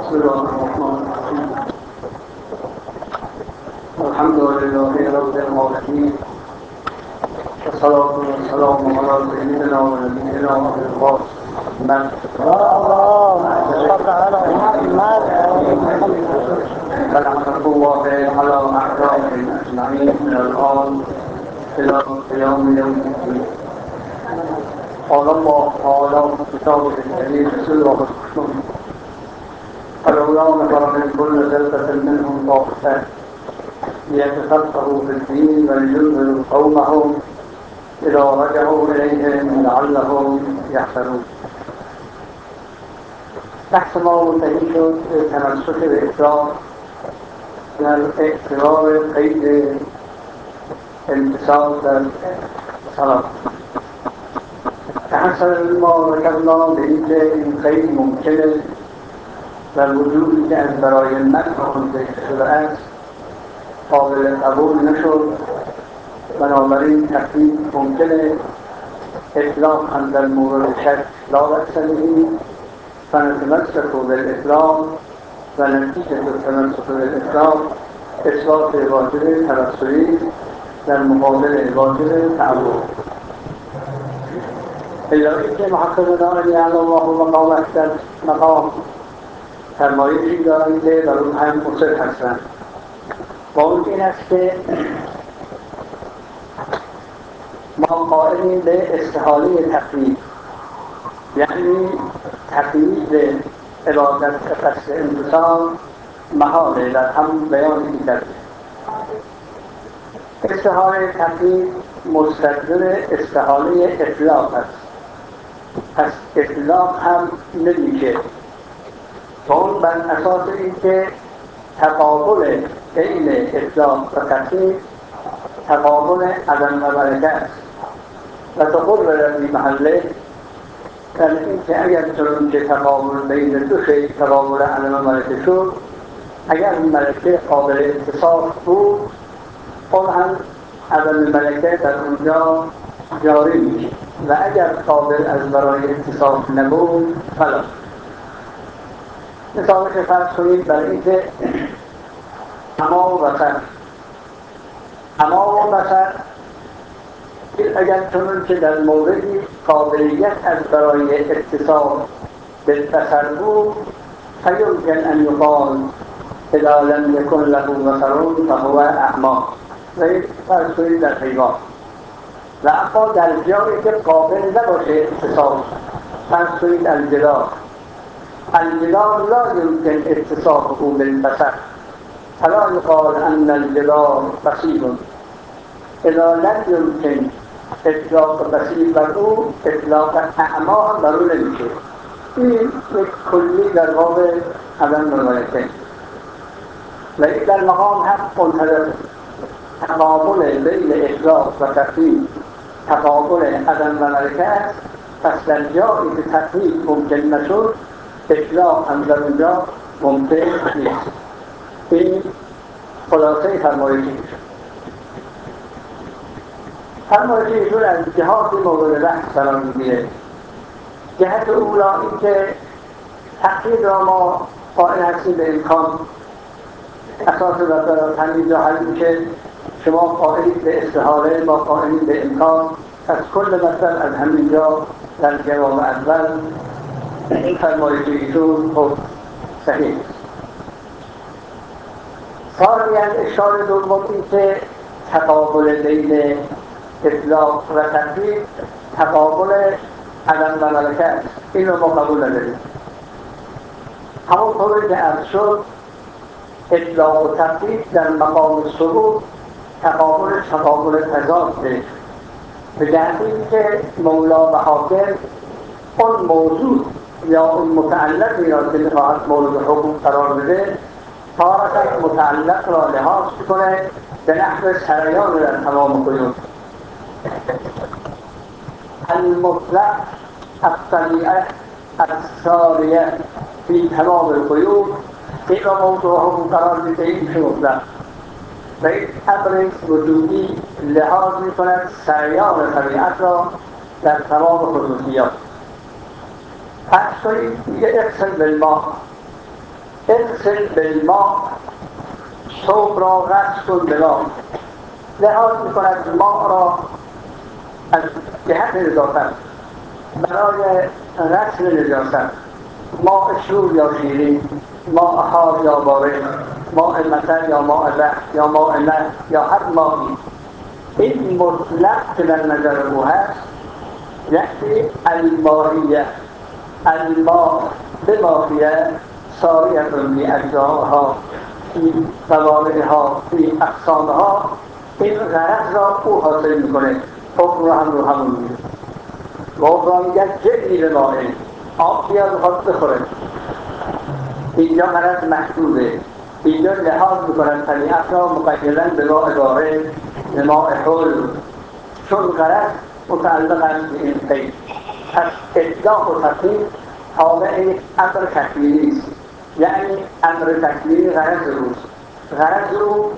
بسم الله الرحمن الرحيم. الحمد لله رب العالمين، والصلاة والسلام على سيدنا ونبينا أبي القاسم محمد فلعنة الله على أعدائهم أجمعين من الآن إلى قيام يوم الدين. قال الله تعالى في كتابه الكريم سورة الرحمن: فلولا نفر من كل فرقة منهم طائفة ليتفقهوا في الدين ولينذروا قومهم إذا رجعوا إليهم لعلهم يحذرون. بحث ما منتهی شد به تمسک به اطلاق در اعتبار قید انتصاب در صلاة. تحصل ما ذکرنا به اینکه این قید ممکنه در وجودی که از برای منع آن ذکر شده است قابل قبول نشد، بنابراین تفریق ممکنه. اطلاق هم در مورد شک لا بأس به، فنتمسك بالاطلاق و نتیجه التمسك بالاطلاق اثبات واجب توسلی در مقابل واجب تعبد. الا اینکه محققان یعلم الله مقامه در مقام فرمایشی دارند که در اون هم مصر هستند. با اون این است که ما قائلیم به استحاله تقیید، یعنی تقیید عبادت قصد انتصاب محاله در هم بیانی کرده. استحاله تقیید مستلزم استحاله اطلاق است، پس اطلاق هم نمیشه. اون بر اساس اینکه تقابل بین اطلاق و تقیید تقابل عدم و ملکه است و تقرر در محله در اینکه اگر چنانچه تقابل بین دو شیء تقابل عدم و ملکه شد، اگر ملکه قابل اتصاف بود اون هم عدم ملکه در اونجا جاری میشه و اگر قابل از برای اتصاف نبود فلا. مثالش فرض کنید برای اینکه اما و بسر اگر چنانچه در موردی قابلیت از برای اتصاف بالبصر بود فیمکن ان یقال اذا لم یکن له بصر فهو اعمی. فرض کنید در حیوان. و اما در جایی که قابل نباشه اتصاف، فرض کنید الجدار لا يمكن اتصافه بالبصر فلا يقال ان الجدار بصير. اذا لم يمكن اطلاق بصیر بر او، اطلاق اعمی هم بر او نمیشه. این یک کلی در باب عدم ملکه و این در مقام هم منتظر تقابل بین اطلاق و تقیید تقابل عدم و ملکه است. پس در جایی که تقیید ممکن نشد اطلاق هم در اونجا ممکن نیست. این خلاصه فرمایشی شد. فرمایشی ایشون از جهاتی مورد بحث قرار میگیره. جهت اولا این که تقیید را ما قائل هستیم به امکان. اساس و تمیز حل میشه. شما قائلید به استحاله، ما قائلیم به امکان. از کل مطلب از همینجا در جواب اول این فرمایشی ایشون خب صحیح است. ثانیاً اشاره دوم این که تقابل بین اطلاق و تقیید تقابل عدم و ملکه است. این رو ما قبول نداریم. همونطوری که عرض شد اطلاق و تقیید در مقام ثبوت تقابل تضاده، به جهت اینکه مولا و حاکم اون موضوع یا اون متعلقی را که می‌خواهد مورد حکم قرار بده تارة متعلق را لحاظ کنه به نحو سریان در تمام قیود. المطلق الطبیعه الساریه فی تمام القیود، این را موضوع حکم قرار میده. این چه مطلق و این امر وجودی لحاظ میکند سریان طبیعت را در تمام خصوصیات. فرض کنید یه اقسم بالماء، اغسل بالماء، ثوب را غسل کن به ما. لحاظ میکند ماء را از جهت نظافت برای غسل نجاست، ماء شور یا شیرین، ماء حار یا بارد، ماء مثل یا ماء زهر یا ماء نه یا هر مائی، این مطلق که در نظر او هست یعنی الماهیه، الماء به ماهیه ساریت بی اجزاها فی قوانینها فی اقسامها، این غرض را او حاصل میکنه، حکم رو هم رو همون میده. و میگن جدی به ماهی آب بیاد میخواد بخوره، اینجا غرض محدوده، اینجا لحاظ میکنن طبیعت را مقیدن به ماء بارد به ماء حل، چون غرض متعلق است به این قید. پس اطلاق و تقیید تابع یک امر تکوینی است، یعنی امر تکوینی غرض روست، غرض رو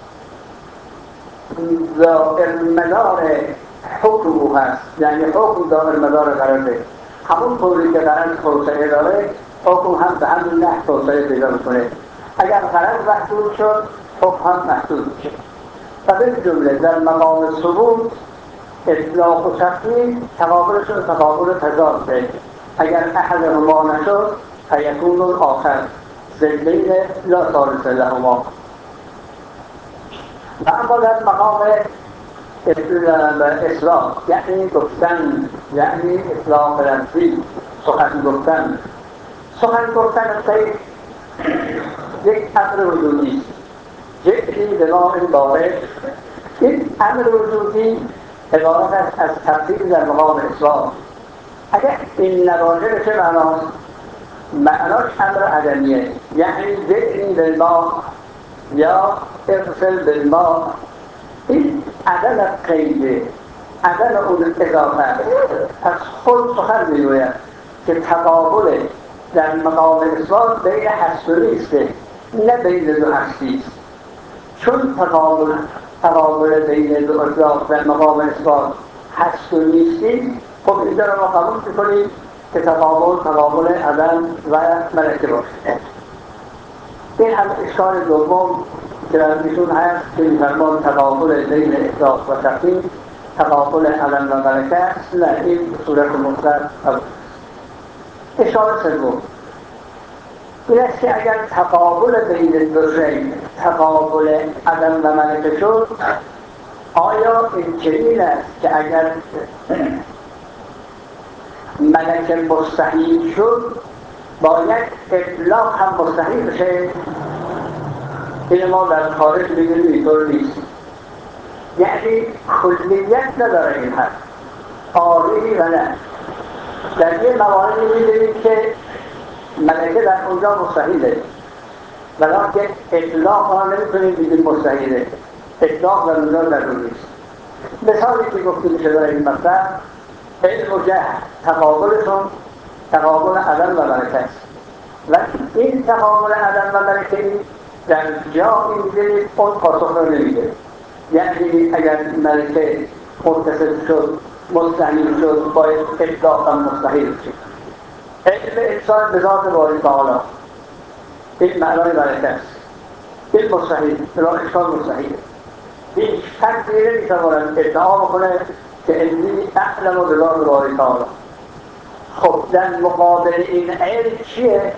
دائر مدار حکم او هست، یعنی حکم دائر مدار غرضه، همون طوری که غرض توسعه داره حکم هم به همون نحو توسعه پیدا میکنه. اگر غرض محدود شد حکم هم محدود میشه. و به جمله در مقام ثبوت اطلاق و تقیید تقابلشون تقابل تضاده، اگر احدهما نشد فیکون الآخر ضدین لا ثالث لهما. و اما در مقام اطلاق یعنی گفتن، یعنی اطلاق لفظی، سخن گفتن، سخن گفتن قید یک امر وجودی است، جئتی به ماء بارد. این امر وجودی عبارت است از تفصیل در مقام اطلاق. اگر این نباشه به چه معناست؟ معناش امر عدمیه، یعنی جئتی بالماء یا اغسل بالماء، این عدم قیده، عدم اون اضافه است. از خود سخن میگوید که تقابل در مقام اثبات بین هست و نیسته، نه بین دو هستی است. چون تقابل بین دو اطلاق در مقام اثبات هست و نیستی، خب اینجا را ما قبول میکنیم که تقابل عدم و ملکه باشه. این هم اشکال دوم که در ایشون هست که می‌فرمان تقابل بین اطلاق و تقیید تقابل عدم و ملکه است، نه این صورت مطلق است. اشکال سوم این است که اگر تقابل بین دو شی تقابل عدم و ملکه شد، آیا این چنین است که اگر ملکه مستحیل شد باید اطلاق هم مستحیل بشه؟ این ما در خارج می‌بینیم اینطور نیست، یعنی کلیت نداره این حرف، آری و نه. در یه مواردی می‌بینیم که ملکه در اونجا مستحیله، ولیکن اطلاق ها نمی‌تونیم بگیم مستحیله، اطلاق در اونجا ضروری است. مثالی که گفته میشه در این مطلب علم و جهل تقابلشون تقابل عدم و ملکه است، و این تقابل عدم و ملکه در جایی می‌بینید اون پاسخ رو نمیده، یعنی اگر ملکه متصل شد مستحیل شد باید اطلاق هم مستحیل شد. علم انسان به ذات باری تعالی این معنای ملکه است، این مستحیل بلا اشکال مستحیل، هیچ فردی نمی‌تواند ادعا بکنه که علمی اعلم و به ذات باری تعالی. خب در مقابل این علم چیه؟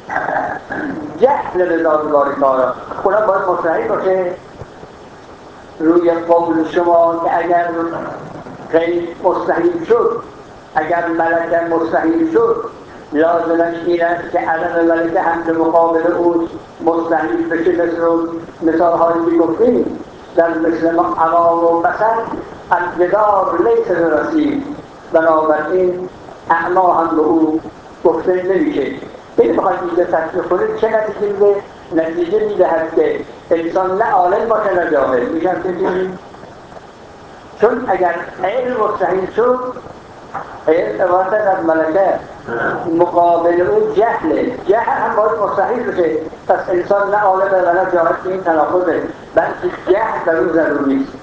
جهل به ذات باری تعالی، اونم باید مستحیل باشه. روی قول شما که اگر غیر مستحیل شد، اگر ملکه مستحیل شد، لازمش این است که عدم ملکه هم به مقابل اون مستحیل بشه، مثال هایی که گفتیم در مثل عوام و مثل الجدار لیس برسید، بنابراین اعما هم به او گفته نمیشه. این بخواید اینجا تشریح کنید چه نتیجه میده؟ نتیجه میدهد که انسان نه عالم باشه نه جاهل، میشن که چون اگر علم مستحیل شد، علم عبارت از ملکه، مقابل اون جهله، جهل هم باید مستحیل بشه، پس انسان نه عالم و نه جاهل که این تناقضه، بلکه جهل در اون ضروری است.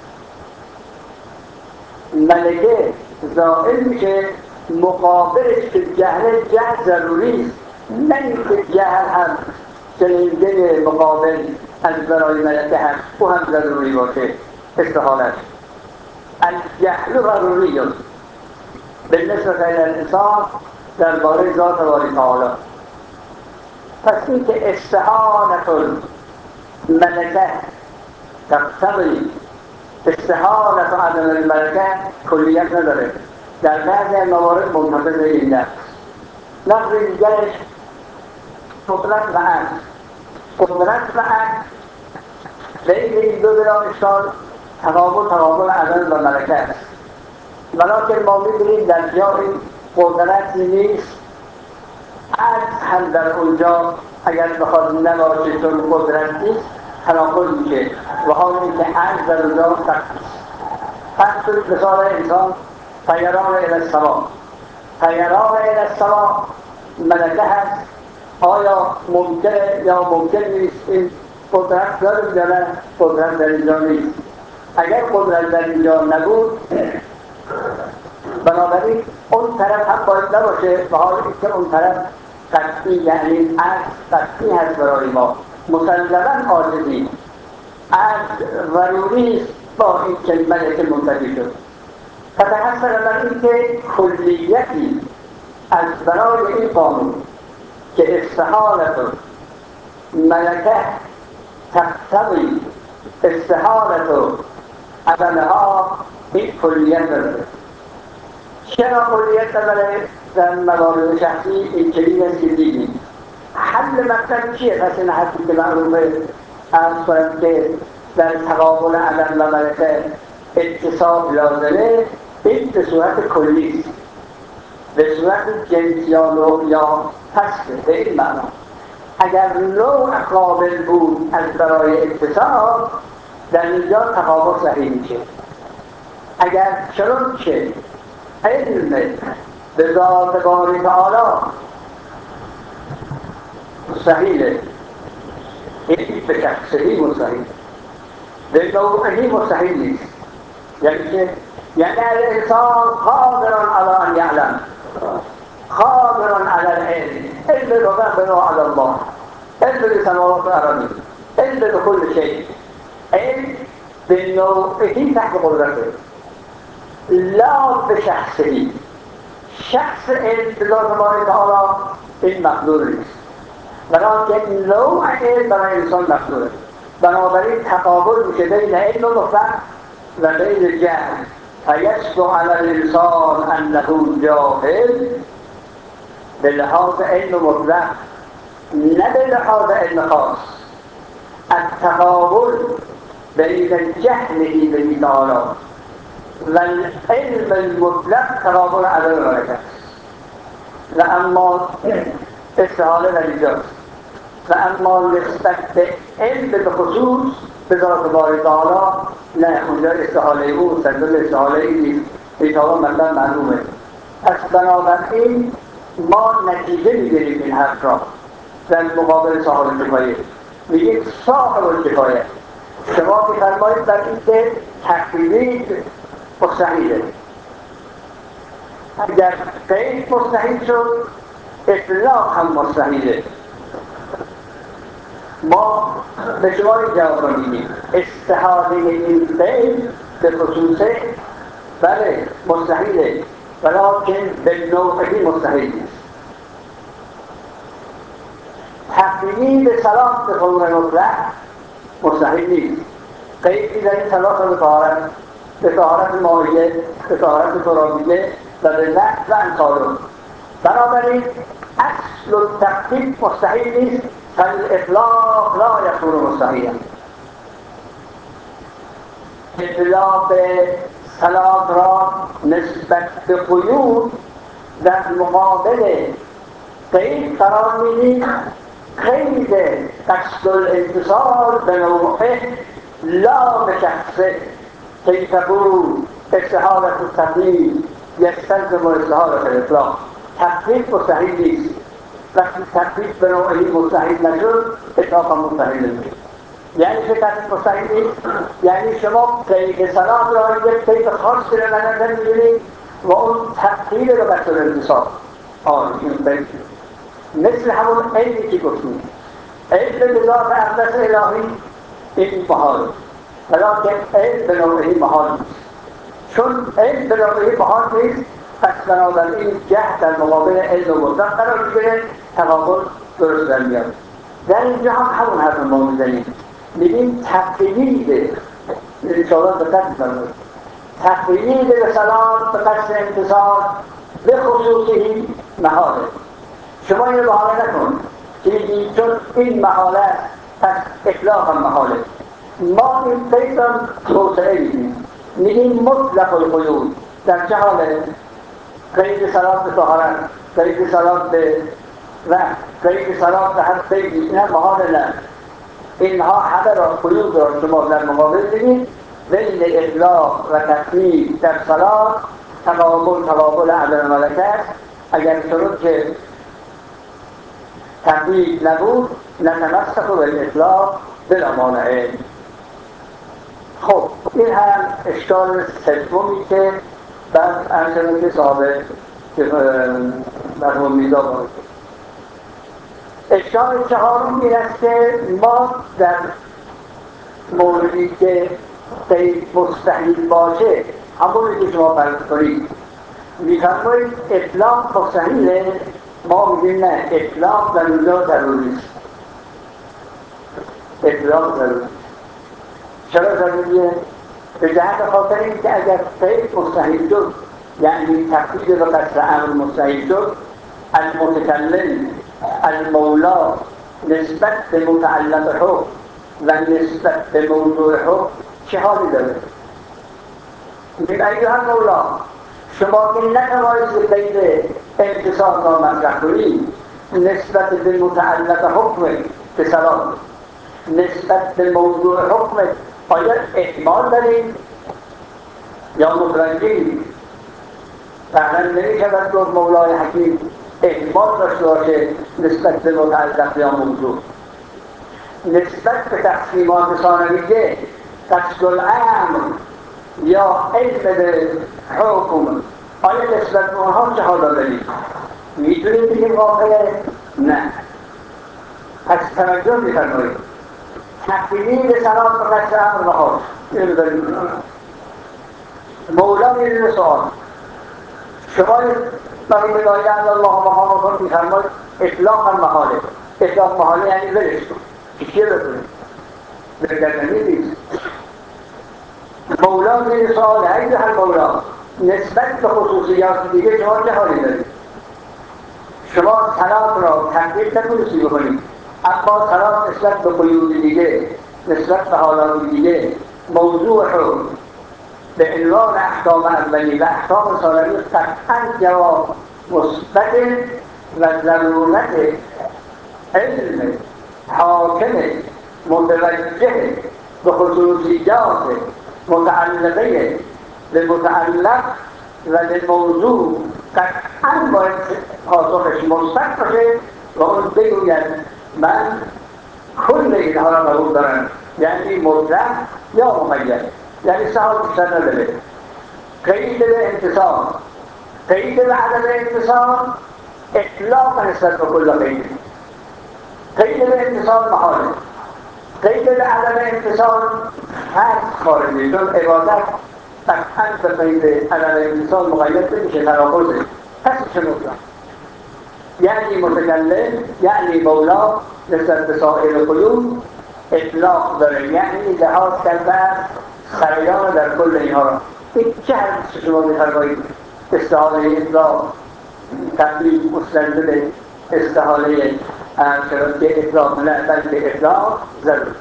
ملکه زائل میشه مقابلش که جهل ضروری است، نه اینکه جهل هم شنیده مقابل از برای ملکه هست او هم ضروری باشه. استحالت الجهل ضروری بالنسبه الى الانسان درباره ذات باری تعالی. پس این که استحالت الملکه تقتضی استحالت عدم الملکه کلیت نداره، در بعضی موارد منتقض این لفظ. لفظ دیگرش قدرت و عجز. قدرت و عجز بین این دو بلا اشکال تقابل عدم و ملکه است. ولیکن ما می‌بینیم در جایی قدرتی نیست، عجز هم در اونجا اگر بخواد نباشه چون قدرت نیست تناقض میشه و حال اینکه عجز در اونجا سخت است. پس مثال انسان طیران الی السما، طیران الی السما ملکه هست. آیا ممکنه یا ممکن نیست این قدرت داریم یا نه؟ قدرت در اینجا نیست. اگر قدرت در اینجا نبود بنابراین اون طرف هم باید نباشه و حال اینکه اون طرف قطعی یعنی عجز قطعی هست برای ما، مسلماً عاجزی. عجز ضروری است با این که ملکه منتفی شد. فتحصل بر این که کلیتی از برای این قانون که استحالت ملکه تقتضی استحالت عدمها این کلیت داره. چرا کلیت داره؟ در موارد شخصی این چنین است که دیدیم. حل مطلب چیه؟ پس این حدی که معروفه عرض کنم که در تقابل عدم و ملکه اتصاب لازمه، این به صورت کلی است، به صورت جنسیان یا فصل. به این معنا اگر نوع قابل بود از برای اتصاب در اینجا تقابل صحیح میشه. اگر چنون که علم به ذات باری تعالی مستحیله، این به شخصی مستحیل، به نوعی مستحیل نیست. یعنی الانسان قادر علی ان یعلم، قادر علی العلم، علم ربنا علی الله، علم بسماوات الارض، علم بكل شيء، علم بنوعه تحت قدرته لا بشخصه. شخص علم بذات باری تعالی این مقدور نیست، بلکه نوع علم برای انسان مقدوره. بنابراین تقابل میشه بین علم مطلق و بین جهل. فیشبه علی الانسان انه جاهل به لحاظ علم مطلق نه به لحاظ علم خاص. التقابل بین جهله به تعالی و العلم المطلق تقابل عدم ملکه است. و اما استحاله در اینجاست. و اما نسبت به علم به خصوص به ذات باری تعالی نه، اونجا استحاله او مستقل استحاله ای نیست. این تعالی مطلب معلومه. پس بنابراین ما نتیجه میگیریم این حرف را در مقابل صاحب کفایه. میگیم صاحب کفایه شما که فرمایید در این که تقلید مستحیله. اگر قید مستحیل شد اطلاق هم مستحیله. ما به شما این جواب را میدیم استحاله این قید به خصوصه بله مستحیله، ولیکن به نوعی مستحیل نیست. تقیید سلام به طور مطلق مستحیل نیست. قیدی در این سلام به طهارت، به طهارت ماهیه، به طهارت ترابیه و به نحو و امثالون. بنابراین اصل التقیید مستحیل نیست، فالاطلاق لا یکون مستحیلا. اطلاق سلام را نسبت به قیود در مقابل قید قرار میدیم. قید قصد الانتصال به نوعه لا به شخصه که تقول استحالت التقیید یستلزم استحالت الاطلاق. تقیید مستحیل نیست. وقتی تقیید به نوعی مستحیل نشد اطلاق هم مستحیل نمیشه. یعنی که تقیید مستحیل نیست، یعنی شما قید سلام را یک قید خاصی را نظر می‌گیرید و اون تقیید به قصد الانتصال. این قید مثل همون علمی که گفتیم علم به ذات اقدس الهی این محال، ولیکن علم به نوعی محال نیست. چون علم به نوعی محال نیست، پس بنابراین جهل در مقابل علم مطلق قرار میگیره، تقابل درست در میاد. در اینجا هم همون حرف ما میزنیم، میگیم تقیید انشاءالله دقت می‌فرمایید، تقیید رسالات به قصد امتصال به خصوصی محاله. شما اینو بهانه نکن که میگیم چون این محاله پس اطلاق هم محاله. ما این قید را توسعه میگیم مطلق القیود. در چه حاله؟ قید صلات به طهارت، قید صلات به وقت، قید صلات به هر قیدی، این هم محاله نه. اینها همه را قیود را شما در مقابل بگید. بین اطلاق و تقیید در صلات تقابل عدم ملکه است. اگر شروط که تقیید نبود نتمسک بالاطلاق بلا مانع. خب این هم اشکال سومی که بعد انجام که صاحب مرحوم میرزا بود. اشکال چهارم این است که ما در موردی که قید مستحیل باشه، همونی که شما فرض کنید میفرمایید اطلاق مستحیله، ما میگیم نه، اطلاق در اونجا ضروری است. اطلاق ضروری است. چرا ضروریه؟ به جهت خاطر این که اگر قید مستحیل شد، یعنی تقیید به قصد امر مستحیل شد، المتکلم المولا نسبت به متعلق حکم و نسبت به موضوع حکم چه حالی داره؟ میگه ایها المولا، شما که نتوانید قید امتصال را مطرح کنید نسبت به متعلق حکم به سلام، نسبت به موضوع حکم آیا احتمال دارید یا متوجهید؟ فعلا نمی‌شود گفت مولای حکیم احتمال داشته باشه نسبت به متعلق یا موضوع. نسبت به تقسیمات ثانویه قصد الامر یا علم به حکم، آیا نسبت به اونها چه حالا دارید؟ میتونید بگیم واقعه؟ نه. پس توجه می‌فرمایید تقیید صلات به قصد امر و حکم اینو دارید. مولا می‌رید سوال شما برای بگاهی الله مقامتون می‌فرماید اطلاق هم محاله. اطلاق محاله یعنی ولش کن چیه بکنید؟ برگردنی نیست. مولا می‌رید سوال ایها المولا، نسبت به خصوصیات دیگه شما چه حالی دارید؟ شما صلات را تقیید نتونستی بکنید، اما صلات نسبت به قیود دیگه، نسبت به حالات دیگه، موضوع حکم به عنوان احکام اولی و احکام ثانوی قطعا جواب مثبت و ضرورت علم حاکم متوجه به خصوصیات متعلقه به متعلق و به موضوع قطعا باید پاسخش مثبت باشه و اون بگوید من کل اینها را قبول دارم، یعنی مطلق یا مقید، یعنی سوال بیشتر نداره. قید به امتصال، قید به عدم امتصال اطلاق نسبت به کل قید. قید به امتصال محاله، قید به عدم امتصال فرض خارجی، چون عبادت قطعا به قید عدم امتصال مقید نمیشه، تناقضه. پس چه مطلق؟ یعنی متکلم، یعنی مولا نسبت به سایر قیود اطلاق داره، یعنی لحاظ کرده سریان در کل اینها را. این چه حدیث شما می‌فرمایید؟ استحاله اطلاق تقلیل مستند به استحاله که اطلاق نه بلکه اطلاق ضرور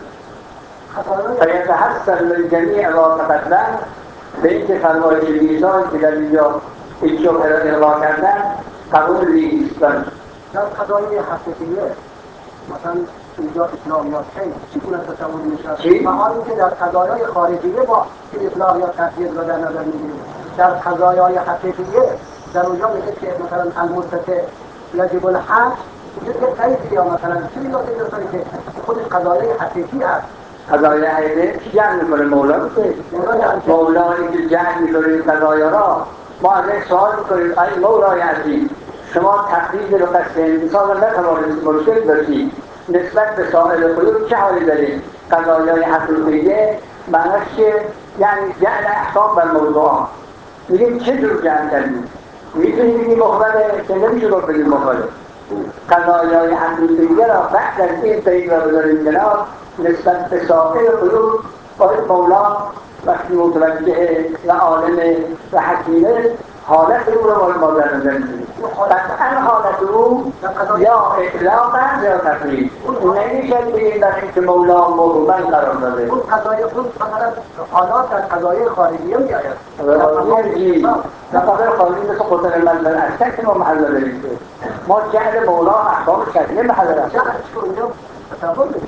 فیتحسن من جمیع ما تقدم. به اینکه فرمایش میزان که در اینجا این شبه را القا کردن قبول نیست. در قضایای حقیقیه مثلا اینجا اطلاق یا چگونه تصور میشه؟ محالی که در قضایای خارجیه با اطلاق یا تقیید را در نظر میگیریم. در قضایای حقیقیه در اونجا میگه که مثلا المتقی یجب الحج، میگه که قید یا مثلا چیزی یا که خود قضایای حقیقی هست. قضایای حقیقی جمع میکنه مولا که مولایی که جمع میکنه قضایا را. ما از یک سوال میکنیم ای مولای عزیز، شما تقیید رو قصد انتصال نتوانید، مشکل داشتید، نسبت به سایر قیود چه حالی داریم؟ قضایای حقیقیه معناش که یعنی جعل احکام بر موضوعات. میگیم چه جور جعل کردیم؟ میتونیم بگیم مخبره که نمیشه گفت بگیم مخبره. قضایای حقیقیه را بعد از این قید را بذاریم کنار، نسبت به سایر قیود باید مولا وقتی متوجه و عالم و حکیمه حالت او را باید ما در نظر بگیریم. قطعا حالت او یا اطلاق است یا تفرید. نمیشه بگیم در این که مولا مهمل قرار داده. اون قضای خود مثلا حالات در قضای خارجیه میآید. در قضای خارجی مثل قطر منزل اصلا که ما محل داریم که ما جعل مولا احکام شریعه محل داریم. جعلش که اونجا تصور میشه.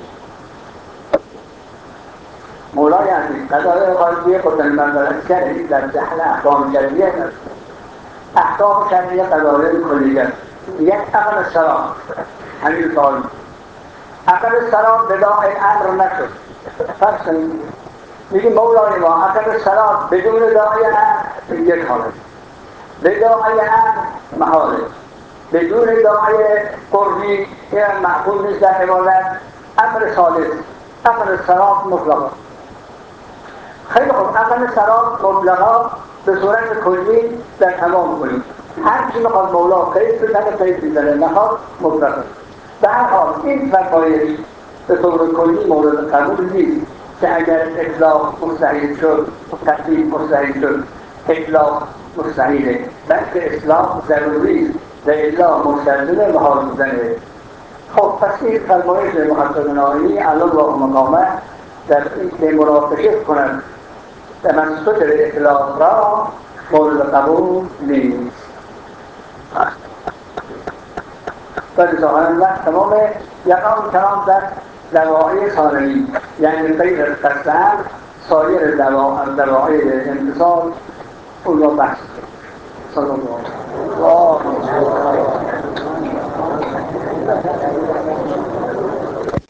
مولا یعنی قضای خارجی قطر منزل اصلا در جعل احکام شریعه است. احکام شریعه قضایای کلیه است. یک عقل السلام همین سال عقل السلام بداع الامر نشد. فرض کنید میگیم مولای ما عقل السلام بدون داعی امر یک حالت، بداعی امر محاله، بدون داعی قربی که معقول نیست در عبادت امر ثالث عقل السلام مطلقا. خیلی خوب عقل السلام مطلقا به صورت کلی در تمام کنید. هر چی میخواد مولا قید بزنه قید بزنه، نخواد مطلقا. به هر حال این فرمایش به طور کلی مورد قبول نیست که اگر اطلاق مستحیل شد تکلیف مستحیل شد اطلاق مستحیله، بلکه اطلاق ضروری است و الا مستلزم محال بودنه. خب پس این فرمایش محقق ناینی علی الله مقامه در این که مناقشه کند تمسک اطلاق را مورد قبول نیست. و ظاهرا وقت تمام یقام کلام در دواعی ثانوی یعنی غیر از قصد سایر دواعی انتصال اون را بحث صلی الله علیه و